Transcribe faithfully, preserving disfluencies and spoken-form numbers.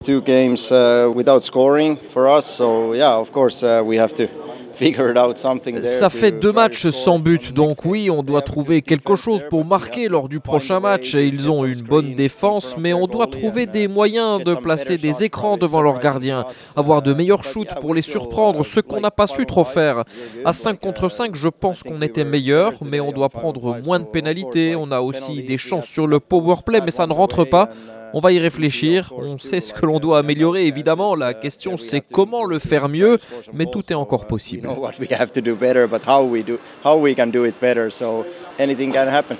Two games uh, without scoring for us, so yeah, of course uh, we have to figure it out something there. Ça fait deux matchs sans but, donc oui, on doit trouver quelque chose pour marquer lors du prochain match. Et ils ont une bonne défense, mais on doit trouver des moyens de placer des écrans devant leurs gardiens, avoir de meilleurs shoots pour les surprendre, ce qu'on n'a pas su trop faire. À cinq contre cinq, je pense qu'on était meilleur, mais on doit prendre moins de pénalités. On a aussi des chances sur le power play, mais ça ne rentre pas. On va y réfléchir, on sait ce que l'on doit améliorer évidemment, la question c'est comment le faire mieux, mais tout est encore possible.